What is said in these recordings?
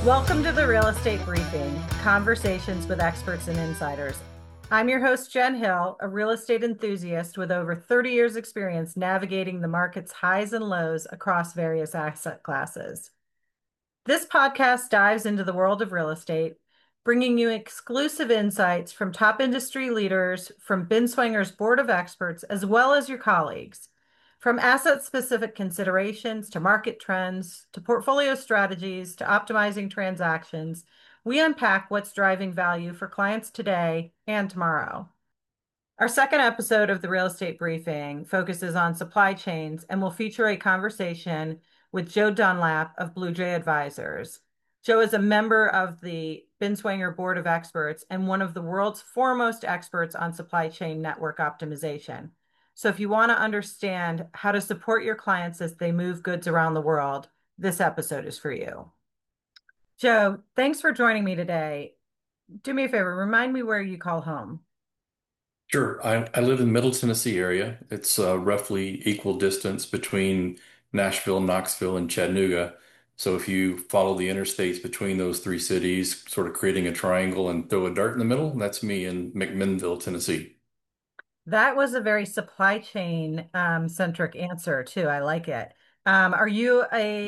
Welcome to the Real Estate Briefing, conversations with experts and insiders. I'm your host, Jen Hill, a real estate enthusiast with over 30 years' experience navigating the market's highs and lows across various asset classes. This podcast dives into the world of real estate, bringing you exclusive insights from top industry leaders, from Binswanger's board of experts, as well as your colleagues. From asset-specific considerations to market trends, to portfolio strategies, to optimizing transactions, we unpack what's driving value for clients today and tomorrow. Our second episode of the Real Estate Briefing focuses on supply chains and will feature a conversation with Joe Dunlap of Blue Jay Advisors. Joe is a member of the Binswanger Board of Experts and one of the world's foremost experts on supply chain network optimization. So if you want to understand how to support your clients as they move goods around the world, this episode is for you. Joe, thanks for joining me today. Do me a favor, remind me where you call home. Sure. I live in Middle Tennessee area. It's roughly equal distance between Nashville, Knoxville, and Chattanooga. So if you follow the interstates between those three cities, sort of creating a triangle and throw a dart in the middle, that's me in McMinnville, Tennessee. That was a very supply chain centric answer too. I like it. Are you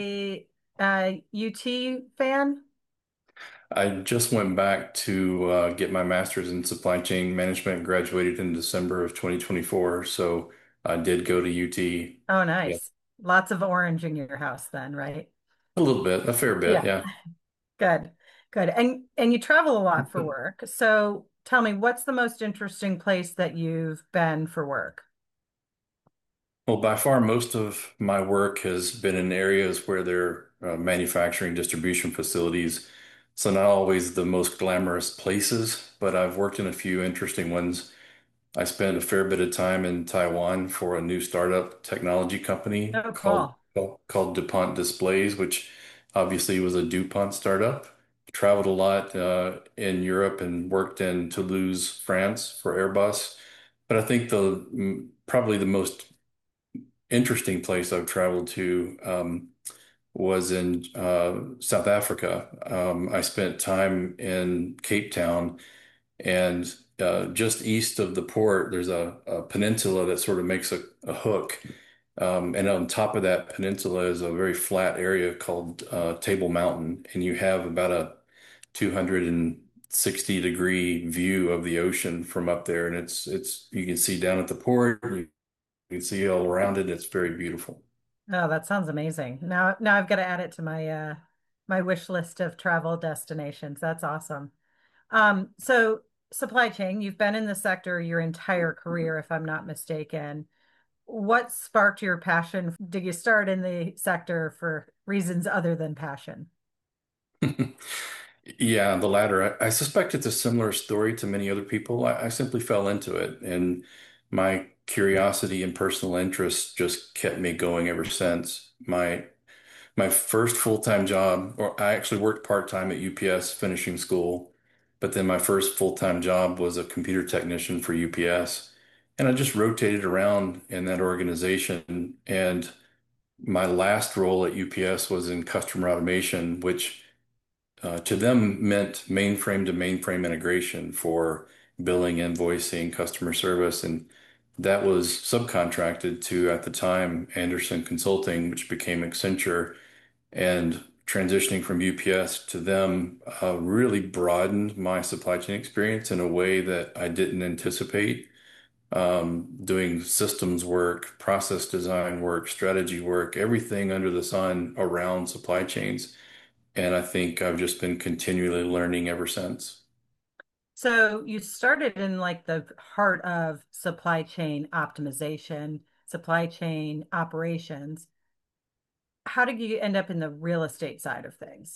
a UT fan? I just went back to get my master's in supply chain management, graduated in December of 2024. So I did go to UT. Oh, Yeah, nice. Lots of orange in your house then, right? a little bit, a fair bit, Yeah, yeah. good. Good. And you travel a lot for work. So tell me, what's the most interesting place that you've been for work? Well, by far, most of my work has been in areas where there are manufacturing distribution facilities. So not always the most glamorous places, but I've worked in a few interesting ones. I spent a fair bit of time in Taiwan for a new startup technology company Oh, called cool. called DuPont Displays, which obviously was a DuPont startup. Traveled a lot in Europe and worked in Toulouse, France for Airbus. But I think probably the most interesting place I've traveled to was in South Africa. I spent time in Cape Town, and just east of the port, there's a peninsula that sort of makes a hook. And on top of that peninsula is a very flat area called Table Mountain, and you have about a 260-degree view of the ocean from up there, and it's you can see down at the port, you can see all around it. It's very beautiful. Oh, that sounds amazing. Now I've got to add it to my wish list of travel destinations. That's awesome. So supply chain, you've been in the sector your entire career, if I'm not mistaken. What sparked your passion? Did you start in the sector for reasons other than passion? Yeah, the latter. I suspect it's a similar story to many other people. I simply fell into it, and my curiosity and personal interest just kept me going ever since. My first full-time job, or I actually worked part-time at UPS finishing school, but then my first full-time job was a computer technician for UPS. And I just rotated around in that organization. And my last role at UPS was in customer automation, which to them meant mainframe to mainframe integration for billing, invoicing, customer service. And that was subcontracted to, at the time, Anderson Consulting, which became Accenture. And transitioning from UPS to them really broadened my supply chain experience in a way that I didn't anticipate. Doing systems work, process design work, strategy work, everything under the sun around supply chains. And I think I've just been continually learning ever since. So you started in like the heart of supply chain optimization, supply chain operations. How did you end up in the real estate side of things?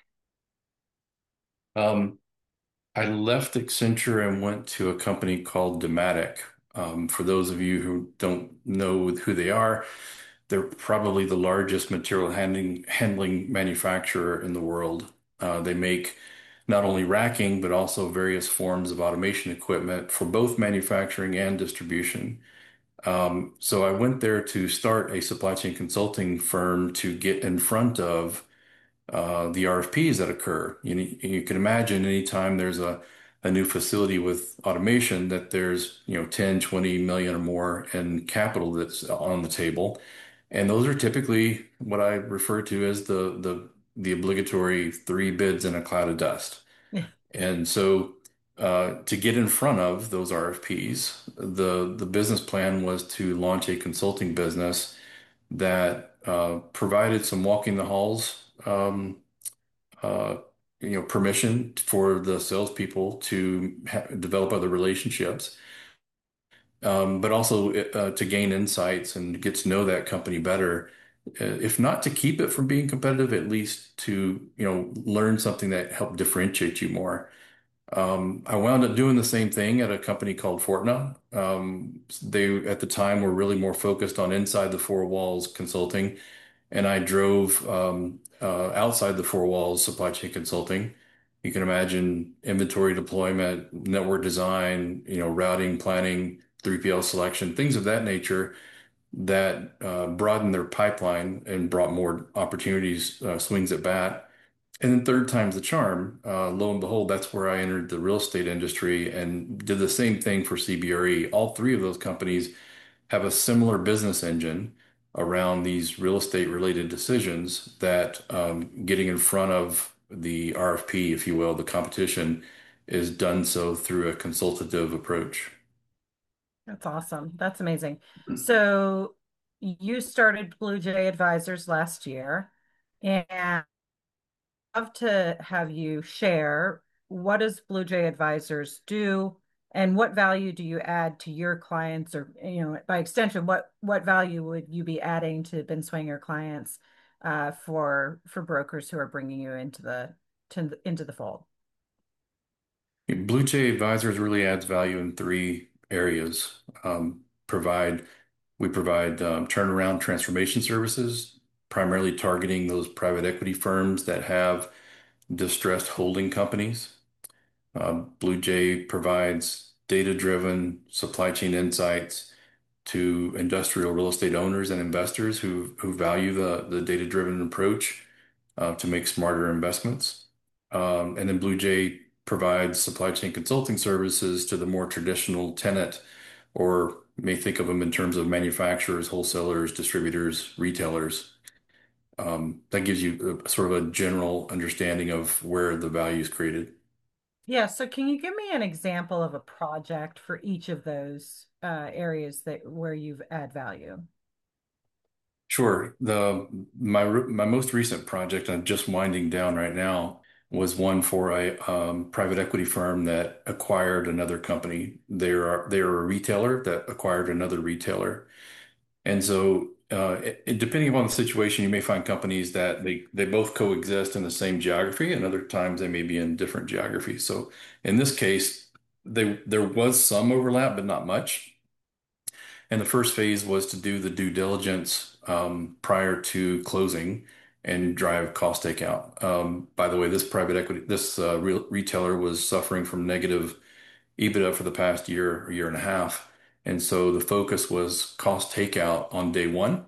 Um, I left Accenture and went to a company called Dematic. For those of you who don't know who they are, they're probably the largest material handling manufacturer in the world. They make not only racking, but also various forms of automation equipment for both manufacturing and distribution. So I went there to start a supply chain consulting firm to get in front of the RFPs that occur. You can imagine anytime there's a new facility with automation that there's, 10, 20 million or more in capital that's on the table. And those are typically what I refer to as the obligatory three bids in a cloud of dust. And so to get in front of those RFPs, the business plan was to launch a consulting business that provided some walking the halls uh, permission for the salespeople to develop other relationships, but also to gain insights and get to know that company better. If not to keep it from being competitive, at least to, learn something that helped differentiate you more. I wound up doing the same thing at a company called Fortna. They, at the time, were really more focused on inside the four walls consulting, and I drove outside the four walls supply chain consulting. You can imagine inventory deployment, network design, routing, planning, 3PL selection, things of that nature that broadened their pipeline and brought more opportunities, swings at bat. And then third time's the charm. Lo and behold, that's where I entered the real estate industry and did the same thing for CBRE. All three of those companies have a similar business engine around these real estate related decisions that getting in front of the RFP, if you will, the competition, is done so through a consultative approach. That's awesome. That's amazing. So you started Blue Jay Advisors last year, and I'd love to have you share what does Blue Jay Advisors do, and what value do you add to your clients, or by extension, what value would you be adding to Ben Swanger clients for brokers who are bringing you into the fold? Blue Jay Advisors really adds value in three areas. Provide We provide turnaround transformation services, primarily targeting those private equity firms that have distressed holding companies. Blue Jay provides data-driven supply chain insights to industrial real estate owners and investors who value the data-driven approach to make smarter investments. And then Blue Jay provides supply chain consulting services to the more traditional tenant, or may think of them in terms of manufacturers, wholesalers, distributors, retailers. That gives you sort of a general understanding of where the value is created. Yeah, so can you give me an example of a project for each of those areas that where you've add value? Sure. My most recent project, I'm just winding down right now, was one for a private equity firm that acquired another company. They're a retailer that acquired another retailer, and so depending upon the situation, you may find companies that they both coexist in the same geography, and other times they may be in different geographies. So in this case, there was some overlap, but not much. And the first phase was to do the due diligence prior to closing and drive cost takeout. By the way, this retailer was suffering from negative EBITDA for the past year and a half. And so the focus was cost takeout on day one.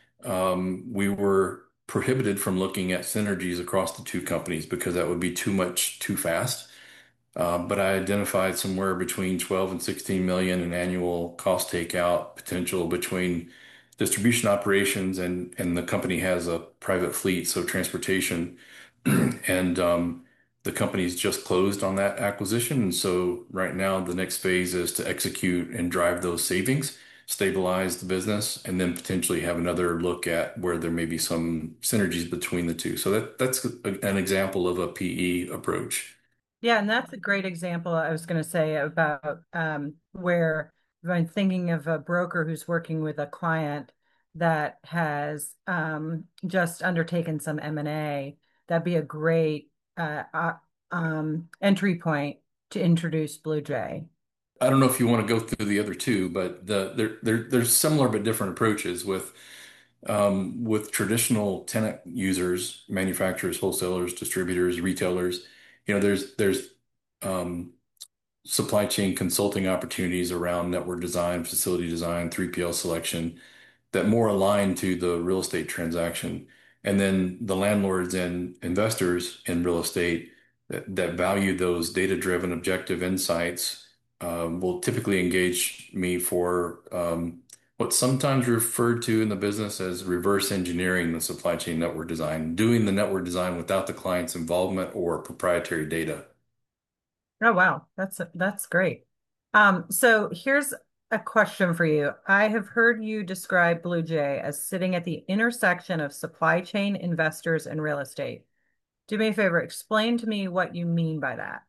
We were prohibited from looking at synergies across the two companies because that would be too much too fast. But I identified somewhere between 12 and 16 million in annual cost takeout potential between distribution operations, and the company has a private fleet, so transportation. And the company's just closed on that acquisition. And so right now, the next phase is to execute and drive those savings, stabilize the business, and then potentially have another look at where there may be some synergies between the two. So that's an example of a PE approach. Yeah, and that's a great example I was going to say about where if I'm thinking of a broker who's working with a client that has just undertaken some M&A, that'd be a great entry point to introduce Blue Jay. I don't know if you want to go through the other two, but there's similar but different approaches with traditional tenant users, manufacturers, wholesalers, distributors, retailers. There's um, supply chain consulting opportunities around network design, facility design, 3PL selection that more align to the real estate transaction. And then the landlords and investors in real estate that value those data-driven objective insights will typically engage me for what's sometimes referred to in the business as reverse engineering the supply chain network design, doing the network design without the client's involvement or proprietary data. Oh, wow. That's great. So here's a question for you. I have heard you describe Blue Jay as sitting at the intersection of supply chain investors and real estate. Do me a favor, explain to me what you mean by that.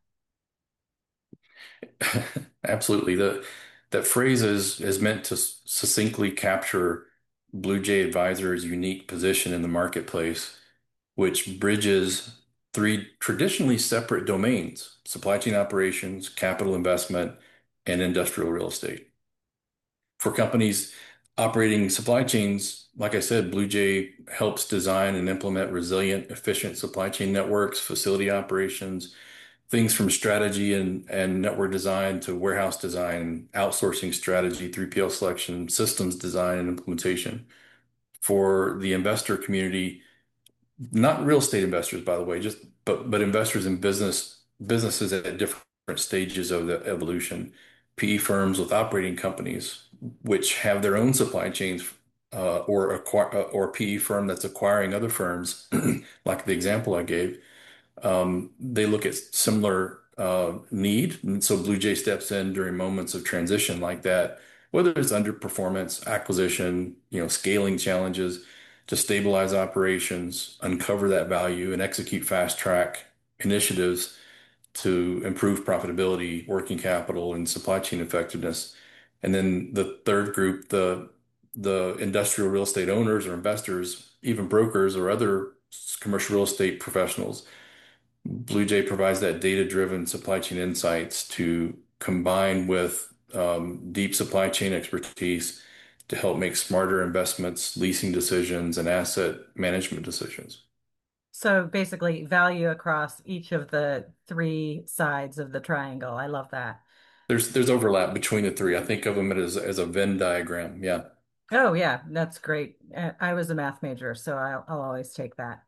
Absolutely. That phrase is meant to succinctly capture Blue Jay Advisor's unique position in the marketplace, which bridges three traditionally separate domains: supply chain operations, capital investment, and industrial real estate. For companies operating supply chains, like I said, Blue Jay helps design and implement resilient, efficient supply chain networks, facility operations, things from strategy and network design to warehouse design, outsourcing strategy, 3PL selection, systems design and implementation. For the investor community, not real estate investors, by the way, just but investors in businesses at different stages of the evolution. PE firms with operating companies, which have their own supply chains, or PE firm that's acquiring other firms, like the example I gave. They look at similar need, and so Blue Jay steps in during moments of transition like that, whether it's underperformance, acquisition, scaling challenges, to stabilize operations, uncover that value, and execute fast track initiatives to improve profitability, working capital, and supply chain effectiveness. And then the third group, the industrial real estate owners or investors, even brokers or other commercial real estate professionals. Blue Jay provides that data-driven supply chain insights to combine with deep supply chain expertise to help make smarter investments, leasing decisions, and asset management decisions. So basically, value across each of the three sides of the triangle. I love that. There's overlap between the three. I think of them as a Venn diagram. Yeah. Oh, yeah, that's great. I was a math major, so I'll always take that.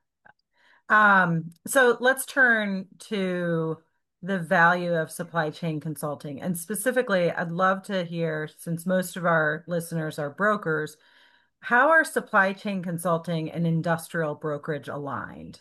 So let's turn to the value of supply chain consulting. And specifically, I'd love to hear, since most of our listeners are brokers, how are supply chain consulting and industrial brokerage aligned?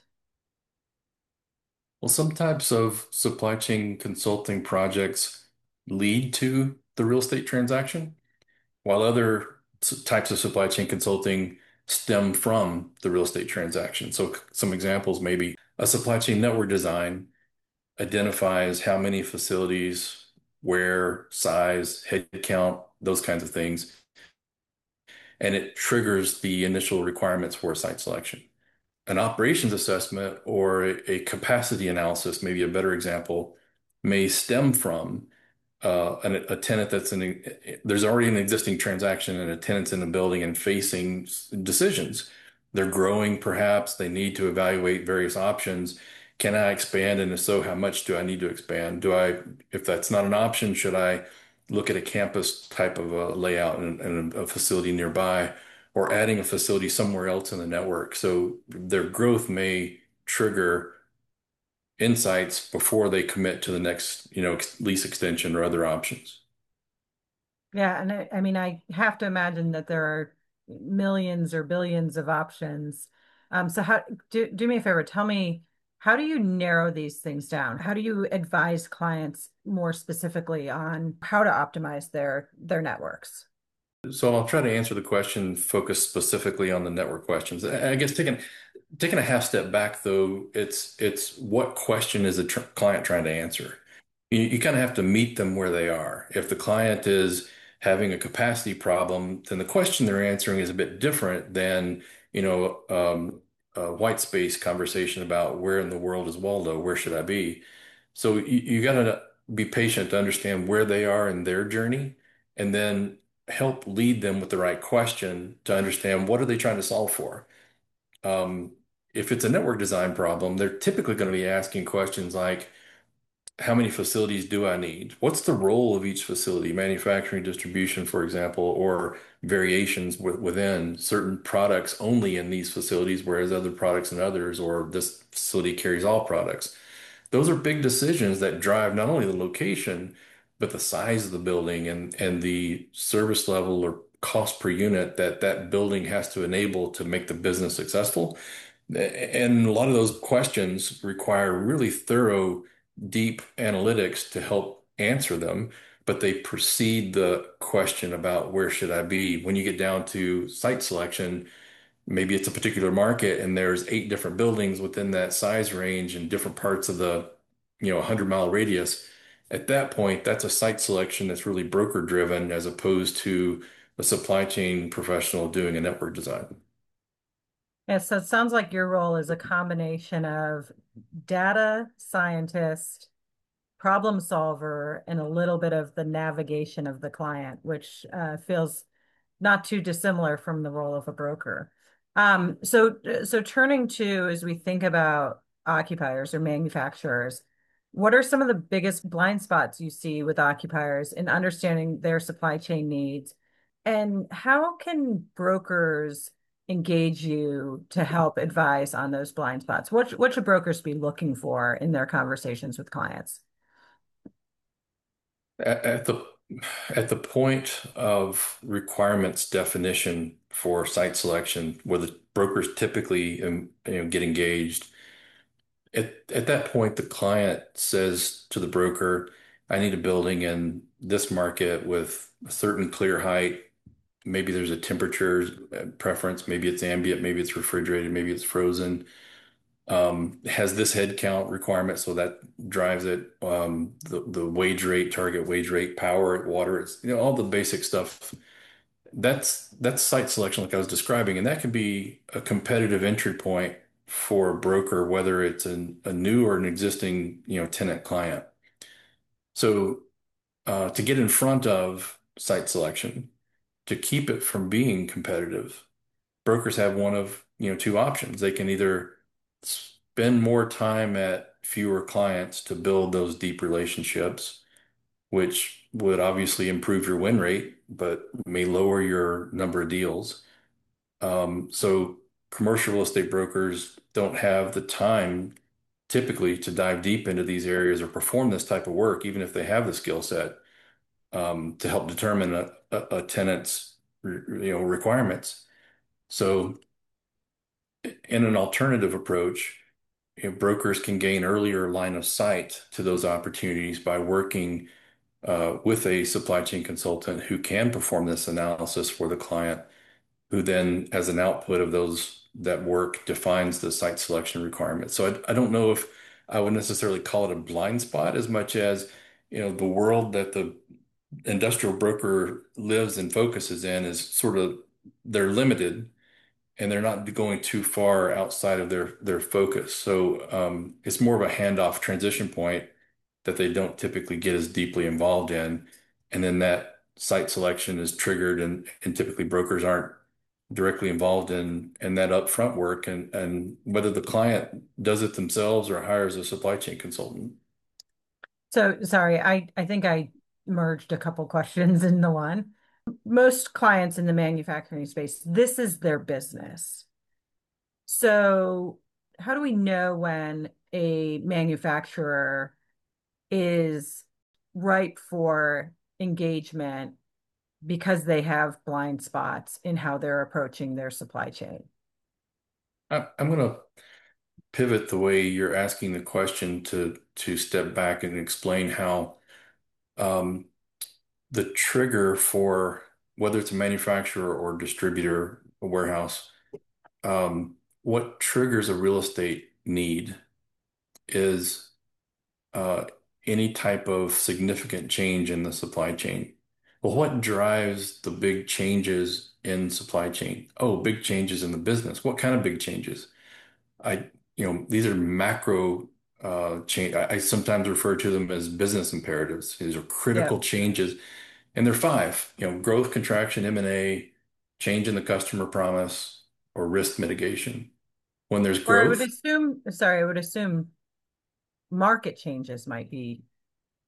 Well, some types of supply chain consulting projects lead to the real estate transaction, while other types of supply chain consulting stem from the real estate transaction. So some examples, maybe a supply chain network design identifies how many facilities, where, size, head count, those kinds of things, and it triggers the initial requirements for site selection. An operations assessment or a capacity analysis, maybe a better example, may stem from a tenant there's already an existing transaction and a tenant's in the building and facing decisions. They're growing, perhaps they need to evaluate various options. Can I expand? And if so, how much do I need to expand? If that's not an option, should I look at a campus type of a layout and a facility nearby, or adding a facility somewhere else in the network? So their growth may trigger insights before they commit to the next, lease extension or other options. Yeah, and I mean, I have to imagine that there are millions or billions of options. So how do me a favor, tell me, how do you narrow these things down? How do you advise clients more specifically on how to optimize their networks? So I'll try to answer the question focused specifically on the network questions. I guess taking a half step back though, it's what question is the tr client trying to answer? You kind of have to meet them where they are. If the client is having a capacity problem, then the question they're answering is a bit different than, a white space conversation about where in the world is Waldo, where should I be? So you got to be patient to understand where they are in their journey, and then help lead them with the right question to understand what are they trying to solve for. Um, if it's a network design problem, they're typically going to be asking questions like, how many facilities do I need? What's the role of each facility, manufacturing, distribution, for example, or variations within certain products only in these facilities, whereas other products in others, or this facility carries all products. Those are big decisions that drive not only the location, but the size of the building and the service level or cost per unit that that building has to enable to make the business successful. And a lot of those questions require really thorough, deep analytics to help answer them, but they precede the question about where should I be. When you get down to site selection, maybe it's a particular market and there's 8 different buildings within that size range in different parts of the, 100-mile radius. At that point, that's a site selection that's really broker driven as opposed to a supply chain professional doing a network design. Yeah, so it sounds like your role is a combination of data scientist, problem solver, and a little bit of the navigation of the client, which feels not too dissimilar from the role of a broker. So turning to, as we think about occupiers or manufacturers, what are some of the biggest blind spots you see with occupiers in understanding their supply chain needs? And how can brokers engage you to help advise on those blind spots? What should brokers be looking for in their conversations with clients? At the point of requirements definition for site selection, where the brokers typically get engaged, at that point, the client says to the broker, I need a building in this market with a certain clear height. Maybe there's a temperature preference. Maybe it's ambient, maybe it's refrigerated, maybe it's frozen. Has this head count requirement, so that drives it. The wage rate, target wage rate, power, water, it's all the basic stuff. That's site selection like I was describing, and that can be a competitive entry point for a broker, whether it's a new or an existing, tenant client. So to get in front of site selection, to keep it from being competitive, brokers have one of, two options. They can either spend more time at fewer clients to build those deep relationships, which would obviously improve your win rate, but may lower your number of deals. So commercial real estate brokers don't have the time typically to dive deep into these areas or perform this type of work, even if they have the skill set, to help determine a tenant's, requirements. So in an alternative approach, brokers can gain earlier line of sight to those opportunities by working with a supply chain consultant who can perform this analysis for the client, who then, as an output of that work, defines the site selection requirements. So I don't know if I would necessarily call it a blind spot as much as, the world that the industrial broker lives and focuses in is sort of they're limited and they're not going too far outside of their focus. So it's more of a handoff transition point that they don't typically get as deeply involved in. And then that site selection is triggered and typically brokers aren't directly involved in that upfront work and whether the client does it themselves or hires a supply chain consultant. So sorry, I think I merged a couple questions into one. Most clients in the manufacturing space, this is their business. So how do we know when a manufacturer is ripe for engagement because they have blind spots in how they're approaching their supply chain? I'm going to pivot the way you're asking the question to step back and explain how um, the trigger for whether it's a manufacturer or distributor, a warehouse, what triggers a real estate need is uh, any type of significant change in the supply chain. Well, what drives the big changes in supply chain? Oh, big changes in the business. What kind of big changes? I, these are macro change. I sometimes refer to them as business imperatives. These are Yeah. critical changes, and they're five. Growth, contraction, M&A, change in the customer promise, or risk mitigation. When there's Or I would growth, assume, sorry, I would assume market changes might be.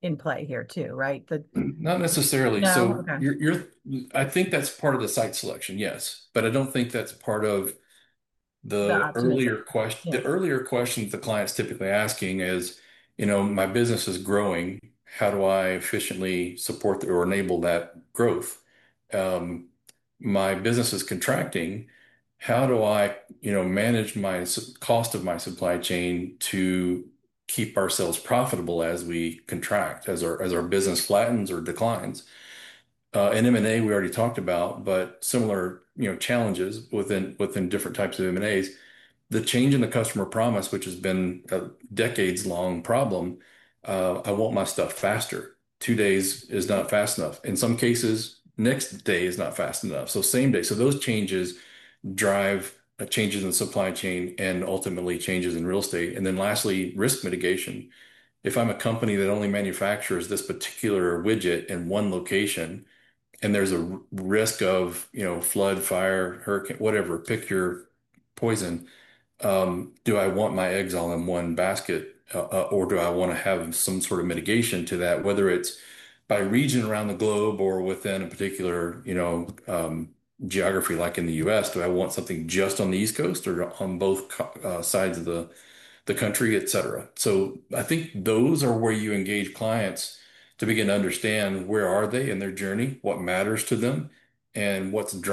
in play here too, right? Not necessarily. No, So okay. I think that's part of the site selection, yes, but I don't think that's part of The the optimization. earlier question. Yeah. The earlier questions the client's typically asking is, my business is growing. How do I efficiently support or enable that growth? Um, my business is contracting. How do I, manage my cost of my supply chain to keep ourselves profitable as we contract, as our business flattens or declines? And M&A we already talked about, but similar, challenges within different types of M&As. The change in the customer promise, which has been a decades-long problem, I want my stuff faster. 2 days is not fast enough. In some cases, next day is not fast enough. So same day. So those changes drive changes in the supply chain and ultimately changes in real estate. And then lastly, risk mitigation. If I'm a company that only manufactures this particular widget in one location, and there's a risk of, flood, fire, hurricane, whatever, pick your poison. Do I want my eggs all in one basket, or do I want to have some sort of mitigation to that, whether it's by region around the globe or within a particular, geography, like in the U.S.? Do I want something just on the East Coast or on both sides of the country, et cetera? So I think those are where you engage clients to begin to understand where are they in their journey, what matters to them, and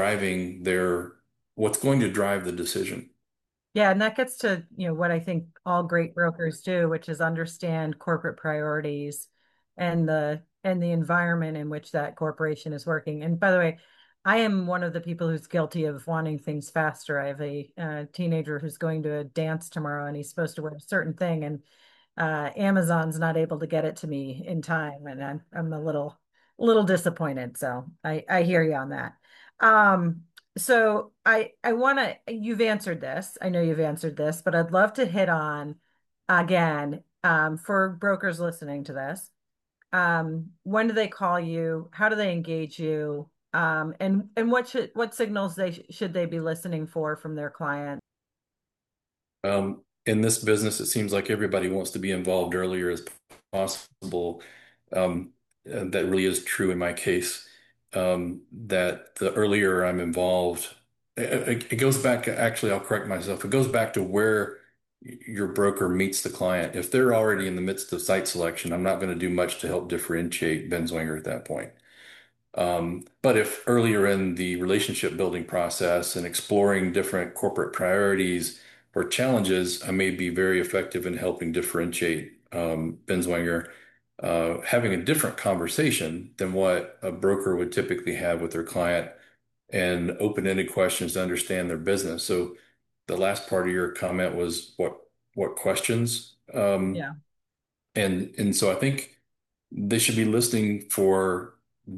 what's going to drive the decision. Yeah, and that gets to, what I think all great brokers do, which is understand corporate priorities and the environment in which that corporation is working. And by the way, I am one of the people who's guilty of wanting things faster. I have a teenager who's going to a dance tomorrow and he's supposed to wear a certain thing, and Amazon's not able to get it to me in time, and I'm a little disappointed. So I hear you on that. Um, so I want to, you've answered this. I know you've answered this, but I'd love to hit on again, for brokers listening to this. When do they call you? How do they engage you? And what signals should they be listening for from their client? In this business, it seems like everybody wants to be involved earlier as possible. And that really is true in my case. That the earlier I'm involved, it goes back, actually, I'll correct myself. It goes back to where your broker meets the client. If they're already in the midst of site selection, I'm not going to do much to help differentiate Benswanger at that point. But if earlier in the relationship building process and exploring different corporate priorities or challenges, I may be very effective in helping differentiate Benswanger, having a different conversation than what a broker would typically have with their client, and open-ended questions to understand their business. So the last part of your comment was what questions? Yeah. And so I think they should be listening for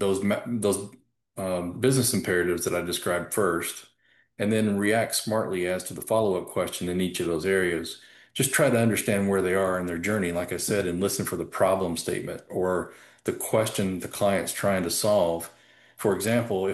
those business imperatives that I described first, and then react smartly as to the follow-up question in each of those areas. Just try to understand where they are in their journey, like I said, and listen for the problem statement or the question the client's trying to solve. For example,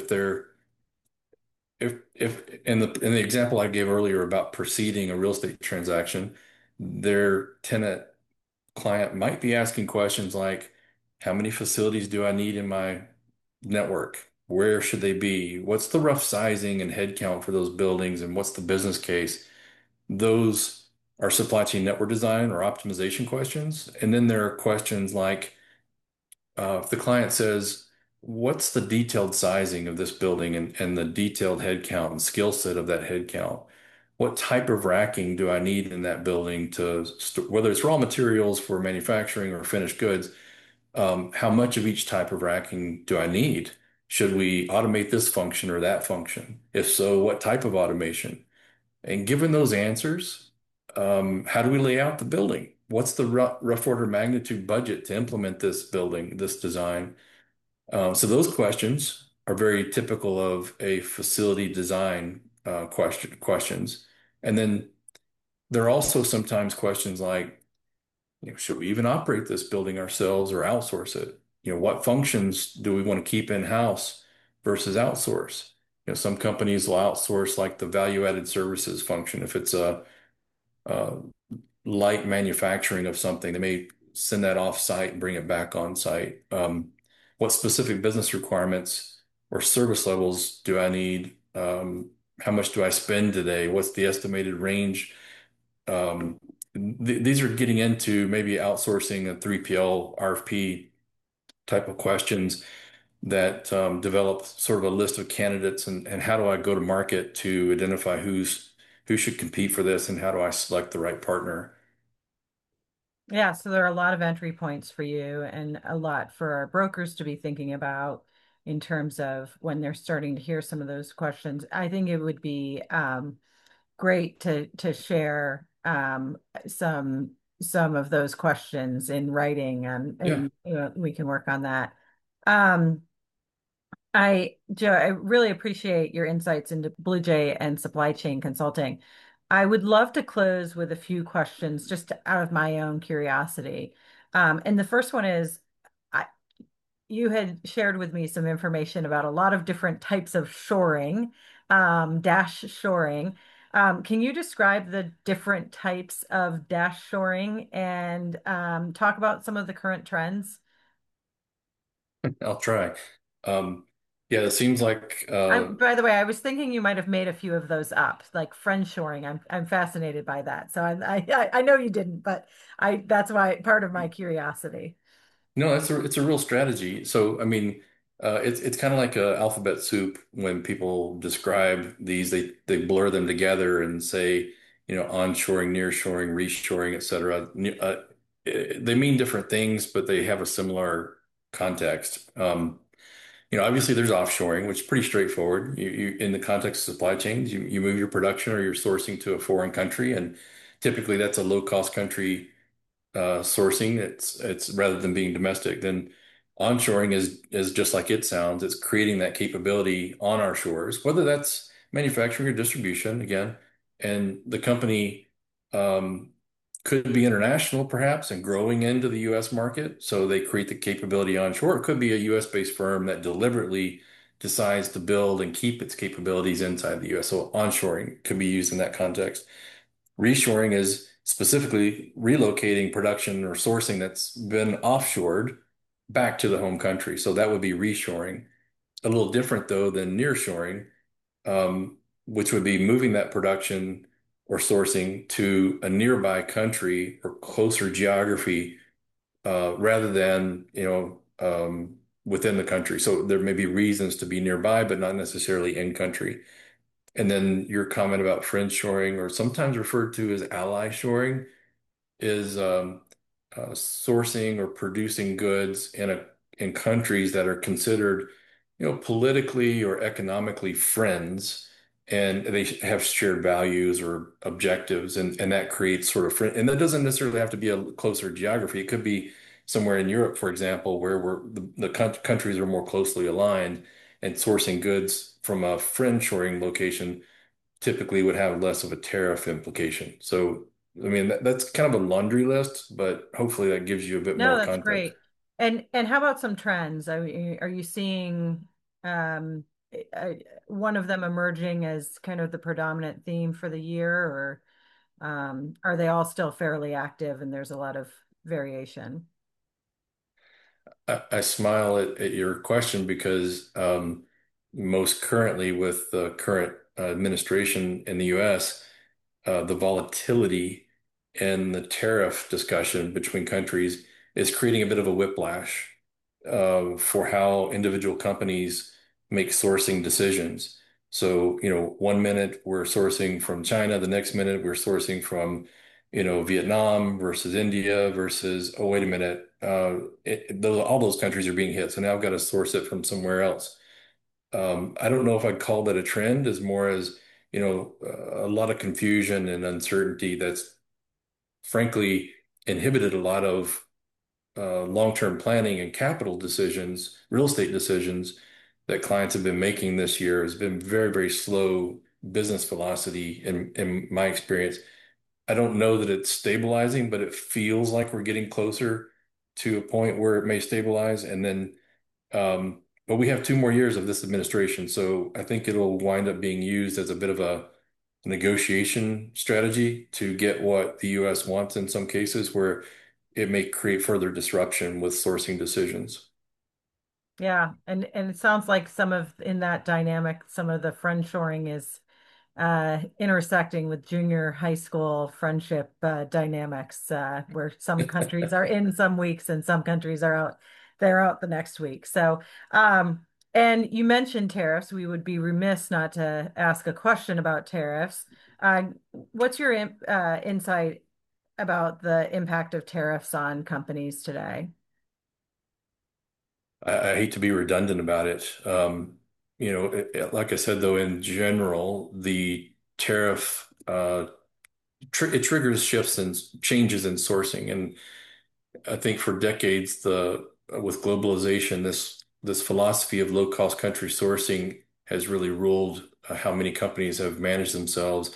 if in the example I gave earlier about preceding a real estate transaction, their tenant client might be asking questions like, how many facilities do I need in my network? Where should they be? What's the rough sizing and head count for those buildings? And what's the business case? Those are supply chain network design or optimization questions. And then there are questions like, if the client says, what's the detailed sizing of this building and the detailed head count and skill set of that head count? What type of racking do I need in that building to, whether it's raw materials for manufacturing or finished goods, how much of each type of racking do I need? Should we automate this function or that function? If so, what type of automation? And given those answers, how do we lay out the building? What's the rough order magnitude budget to implement this building, this design? So those questions are very typical of a facility design questions. And then there are also sometimes questions like, should we even operate this building ourselves or outsource it? What functions do we want to keep in-house versus outsource? Some companies will outsource like the value-added services function. If it's a light manufacturing of something, they may send that off site and bring it back on site? What specific business requirements or service levels do I need? How much do I spend today? What's the estimated range? These are getting into maybe outsourcing a 3PL RFP type of questions that develop sort of a list of candidates and how do I go to market to identify who should compete for this and how do I select the right partner? Yeah, so there are a lot of entry points for you and a lot for our brokers to be thinking about in terms of when they're starting to hear some of those questions. I think it would be great to share some of those questions in writing Yeah. and we can work on that. Um, Joe, I really appreciate your insights into Blue Jay and supply chain consulting. I would love to close with a few questions just out of my own curiosity. And the first one is, I, you had shared with me some information about a lot of different types of shoring, dash shoring. Can you describe the different types of dash shoring and talk about some of the current trends? I'll try. Um, yeah, it seems like By the way, I was thinking you might have made a few of those up, like friendshoring. I'm fascinated by that. So I know you didn't, but I that's why part of my curiosity. no, it's a real strategy. So I mean, it's kind of like a alphabet soup when people describe these, they blur them together and say, onshoring, nearshoring, reshoring, et cetera. They mean different things, but they have a similar context. Obviously there's offshoring, which is pretty straightforward. You in the context of supply chains, you move your production or your sourcing to a foreign country, and typically that's a low cost country sourcing. It's rather than being domestic. Then onshoring is just like it sounds. It's creating that capability on our shores, whether that's manufacturing or distribution again. And the company um, could be international perhaps and growing into the U.S. market. So they create the capability onshore. It could be a U.S. based firm that deliberately decides to build and keep its capabilities inside the U.S. So onshoring could be used in that context. Reshoring is specifically relocating production or sourcing that's been offshored back to the home country. So that would be reshoring. A little different though than nearshoring, which would be moving that production or sourcing to a nearby country or closer geography, rather than, within the country. So there may be reasons to be nearby, but not necessarily in country. And then your comment about friend shoring, or sometimes referred to as ally shoring, is sourcing or producing goods in countries that are considered, politically or economically friends, and they have shared values or objectives, and that creates sort of friend. And that doesn't necessarily have to be a closer geography. It could be somewhere in Europe, for example, where the countries are more closely aligned, and sourcing goods from a friend shoring location typically would have less of a tariff implication. So, I mean, that's kind of a laundry list, but hopefully that gives you a bit No, more that's context. great. And how about some trends? I mean, are you seeing um, uh, one of them emerging as kind of the predominant theme for the year, or are they all still fairly active and there's a lot of variation? I smile at your question because most currently, with the current administration in the US, the volatility and the tariff discussion between countries is creating a bit of a whiplash for how individual companies make sourcing decisions. So, one minute we're sourcing from China, the next minute we're sourcing from, Vietnam versus India versus, oh, wait a minute, all those countries are being hit. So now I've got to source it from somewhere else. I don't know if I'd call that a trend, as more as, a lot of confusion and uncertainty that's frankly inhibited a lot of long-term planning and capital decisions, real estate decisions that clients have been making this year. Has been very, very slow business velocity in my experience. I don't know that it's stabilizing, but it feels like we're getting closer to a point where it may stabilize. And then, but we have 2 more years of this administration, so I think it'll wind up being used as a bit of a negotiation strategy to get what the U.S. wants in some cases, where it may create further disruption with sourcing decisions. Yeah, and it sounds like some of in that dynamic, some of the friendshoring is intersecting with junior high school friendship dynamics, where some countries are in some weeks and some countries are out, they're out the next week. So, and you mentioned tariffs. We would be remiss not to ask a question about tariffs. What's your insight about the impact of tariffs on companies today? I hate to be redundant about it. Like I said, though, in general, the tariff it triggers shifts and changes in sourcing, and I think for decades, the with globalization, this philosophy of low cost country sourcing has really ruled how many companies have managed themselves.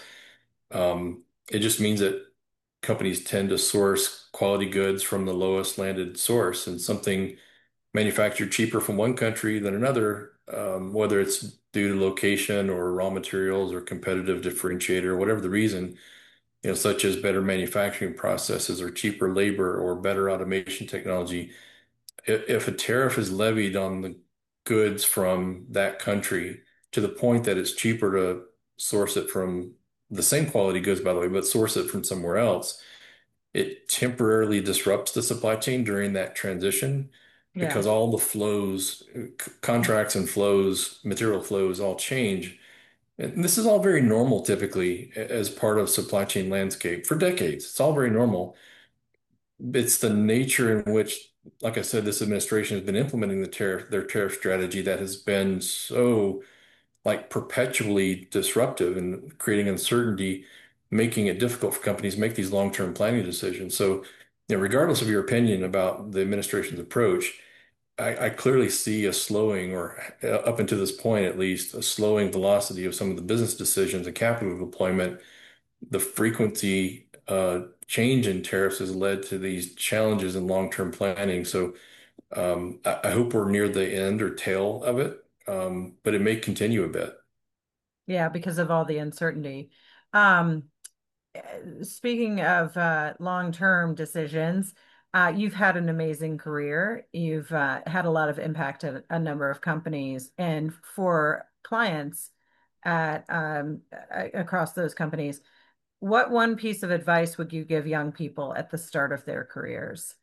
It just means that companies tend to source quality goods from the lowest landed source, and something manufactured cheaper from one country than another, whether it's due to location or raw materials or competitive differentiator, whatever the reason, such as better manufacturing processes or cheaper labor or better automation technology. If a tariff is levied on the goods from that country to the point that it's cheaper to source it from the same quality goods, by the way, but source it from somewhere else, it temporarily disrupts the supply chain during that transition Yeah. because all the flows, contracts and flows, material flows all change. And this is all very normal typically as part of supply chain landscape for decades. It's all very normal. It's the nature in which, like I said, this administration has been implementing their tariff strategy that has been so like perpetually disruptive and creating uncertainty, making it difficult for companies to make these long-term planning decisions. So, regardless of your opinion about the administration's approach, I clearly see a slowing, or up until this point at least, a slowing velocity of some of the business decisions and capital deployment. The frequency change in tariffs has led to these challenges in long-term planning. So I hope we're near the end or tail of it, but it may continue a bit. Yeah, because of all the uncertainty. Um, Speaking of long-term decisions, you've had an amazing career. You've had a lot of impact at a number of companies, and for clients at across those companies, what one piece of advice would you give young people at the start of their careers?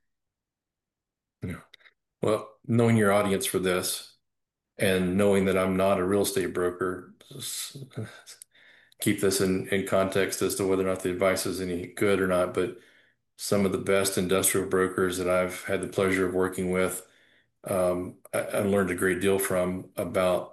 Yeah. Well, knowing your audience for this and knowing that I'm not a real estate broker, keep this in context as to whether or not the advice is any good or not. But some of the best industrial brokers that I've had the pleasure of working with, I learned a great deal from about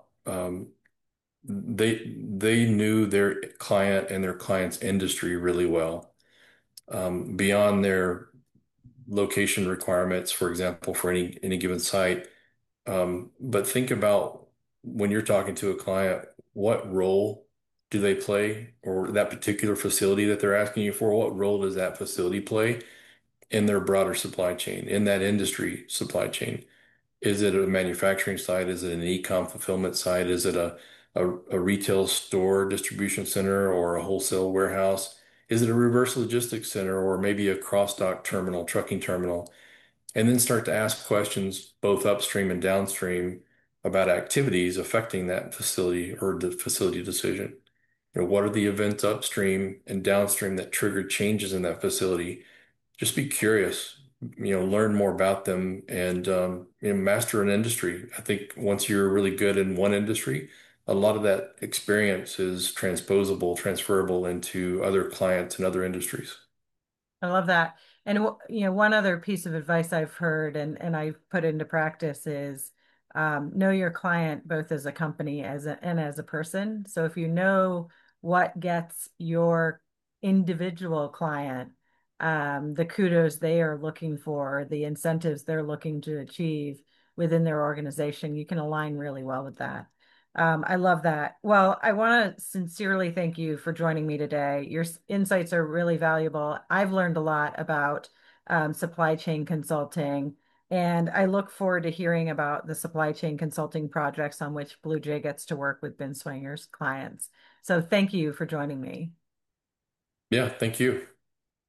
they knew their client and their client's industry really well, beyond their location requirements, for example, for any given site. But think about when you're talking to a client, what role do they play, or that particular facility that they're asking you for, what role does that facility play in their broader supply chain, in that industry supply chain? Is it a manufacturing site? Is it an e-com fulfillment site? Is it a retail store distribution center or a wholesale warehouse? Is it a reverse logistics center or maybe a cross-dock terminal, trucking terminal? And then start to ask questions both upstream and downstream about activities affecting that facility or the facility decision. What are the events upstream and downstream that trigger changes in that facility? Just be curious, learn more about them and master an industry. I think once you're really good in one industry, a lot of that experience is transferable into other clients and other industries. I love that. And one other piece of advice I've heard and I've put into practice is know your client both as a company and as a person. So if you know what gets your individual client the kudos they are looking for, the incentives they're looking to achieve within their organization, you can align really well with that. I love that. Well, I want to sincerely thank you for joining me today. Your insights are really valuable. I've learned a lot about supply chain consulting, and I look forward to hearing about the supply chain consulting projects on which Blue Jay gets to work with Binswanger's clients. So thank you for joining me. Yeah, thank you.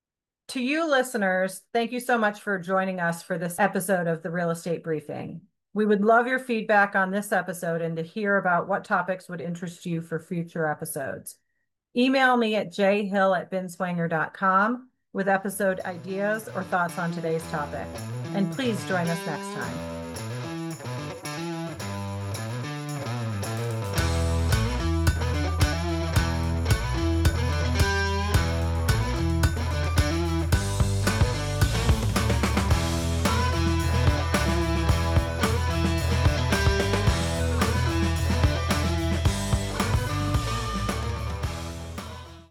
To you listeners, thank you so much for joining us for this episode of the Real Estate Briefing. We would love your feedback on this episode and to hear about what topics would interest you for future episodes. Email me at jhill@binswanger.com with episode ideas or thoughts on today's topic. And please join us next time.